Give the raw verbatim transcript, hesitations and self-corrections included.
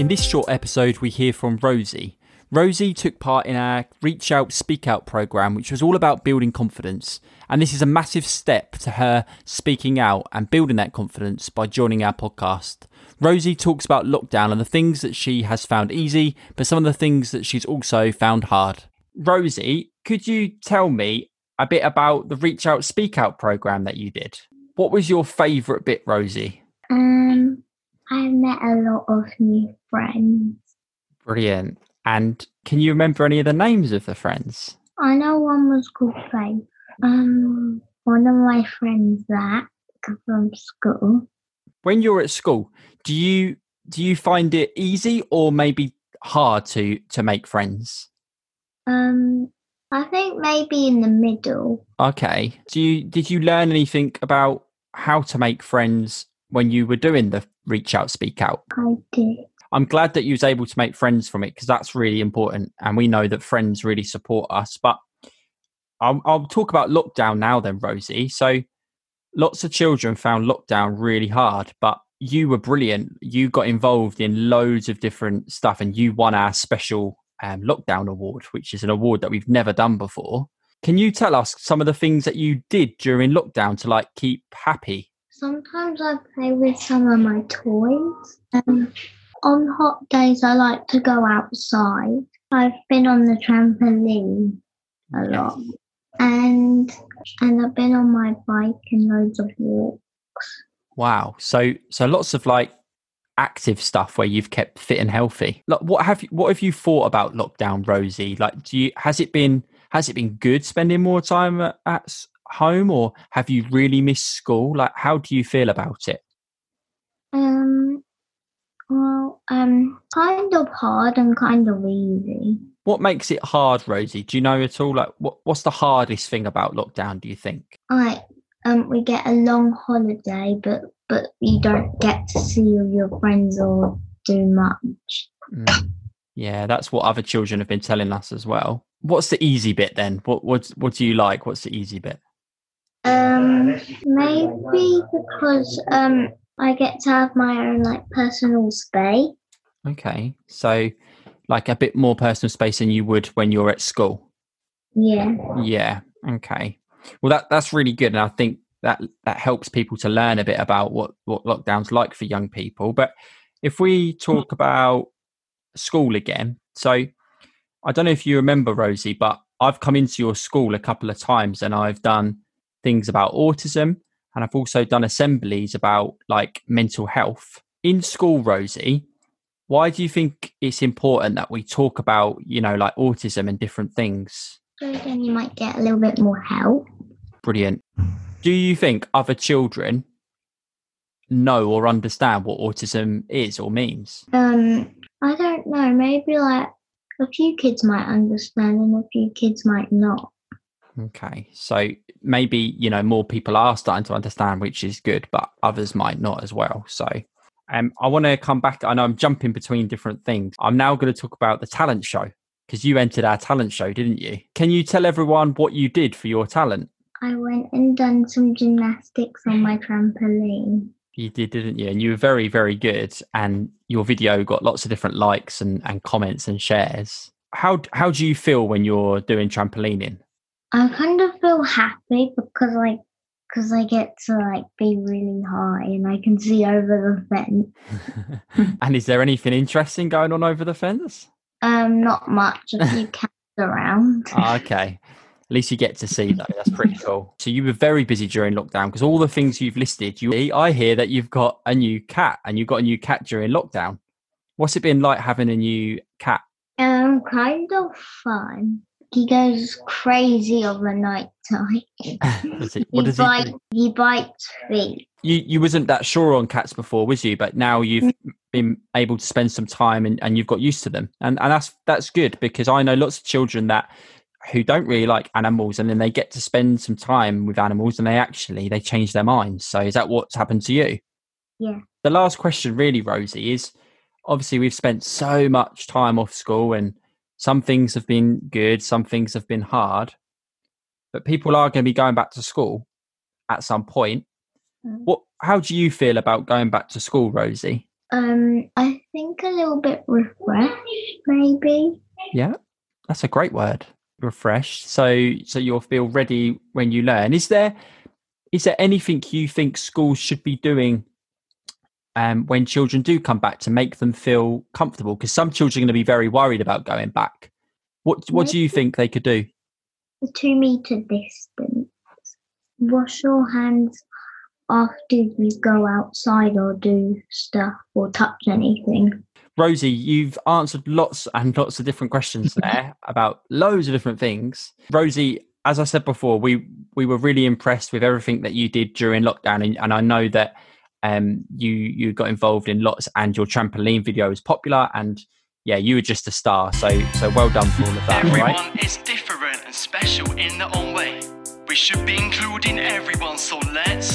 In this short episode, we hear from Rosie. Rosie took part in our Reach Out, Speak Out programme, which was all about building confidence. And this is a massive step to her speaking out and building that confidence by joining our podcast. Rosie talks about lockdown and the things that she has found easy, but some of the things that she's also found hard. Rosie, could you tell me a bit about the Reach Out, Speak Out programme that you did? What was your favourite bit, Rosie? Um, I met a lot of new friends. Brilliant. And can you remember any of the names of the friends? I know one was called Faith. Um, one of my friends that from school. When you're at school, do you do you find it easy or maybe hard to to make friends? Um, I think maybe in the middle. Okay. Do you did you learn anything about how to make friends when you were doing the Reach Out, Speak Out? I did. I'm glad that you was able to make friends from it because that's really important. And we know that friends really support us. But I'll, I'll talk about lockdown now then, Rosie. So lots of children found lockdown really hard, but you were brilliant. You got involved in loads of different stuff and you won our special um, lockdown award, which is an award that we've never done before. Can you tell us some of the things that you did during lockdown to like keep happy? Sometimes I play with some of my toys. Um, on hot days, I like to go outside. I've been on the trampoline a lot. And and I've been on my bike and loads of walks. Wow. So so lots of like active stuff where you've kept fit and healthy. Like what have you what have you thought about lockdown, Rosie? Like do you has it been has it been good spending more time at, at home or have you really missed school? Like how do you feel about it? Um well, um kind of hard and kind of easy. What makes it hard, Rosie? Do you know at all? Like, what, what's the hardest thing about lockdown, do you think? Like, um, we get a long holiday, but but you don't get to see your friends or do much. Mm. Yeah, that's what other children have been telling us as well. What's the easy bit then? What what what do you like? What's the easy bit? Um, maybe because um I get to have my own like personal space. Okay, so like a bit more personal space than you would when you're at school. Yeah. Yeah. Okay. Well, that that's really good, and I think that that helps people to learn a bit about what what lockdown's like for young people. But if we talk about school again, so I don't know if you remember, Rosie, but I've come into your school a couple of times, and I've done things about autism, and I've also done assemblies about like mental health in school, Rosie. Why do you think it's important that we talk about, you know, like autism and different things? So then you might get a little bit more help. Brilliant. Do you think other children know or understand what autism is or means? Um, I don't know. Maybe like a few kids might understand and a few kids might not. Okay. So maybe, you know, more people are starting to understand, which is good, but others might not as well. So Um, I want to come back. I know I'm jumping between different things. I'm now going to talk about the talent show because you entered our talent show, didn't you? Can you tell everyone what you did for your talent? I went and done some gymnastics on my trampoline. You did, didn't you? And you were very, very good. And your video got lots of different likes and, and comments and shares. How how do you feel when you're doing trampolining? I kind of feel happy because like because I get to like be really high and I can see over the fence. And is there anything interesting going on over the fence? Um, not much. A few cats around. Oh, okay. At least you get to see though. That's pretty cool. So you were very busy during lockdown because all the things you've listed, you I hear that you've got a new cat and you got a new cat during lockdown. What's it been like having a new cat? Um, kind of fun. He goes crazy over night time. Does it, what he does bite, he do? He bites feet. You you wasn't that sure on cats before, was you? But now you've been able to spend some time and, and you've got used to them. And and that's that's good because I know lots of children that who don't really like animals and then they get to spend some time with animals and they actually they change their minds. So is that what's happened to you? Yeah. The last question really, Rosie, is obviously we've spent so much time off school and some things have been good, some things have been hard, but people are going to be going back to school at some point. Mm. What? How do you feel about going back to school, Rosie? Um, I think a little bit refreshed, maybe. Yeah, that's a great word. Refreshed. So so you'll feel ready when you learn. Is there is there anything you think schools should be doing um, when children do come back to make them feel comfortable? Because some children are going to be very worried about going back. What what do you think they could do? The two meter distance. Wash your hands after you go outside or do stuff or touch anything. Rosie, you've answered lots and lots of different questions there about loads of different things. Rosie, as I said before, we we were really impressed with everything that you did during lockdown, and, and I know that um, you you got involved in lots, and your trampoline video was popular, and yeah, you were just a star. So so well done for all of that. Everyone right? is different and special in their own way. We should be including everyone, so let's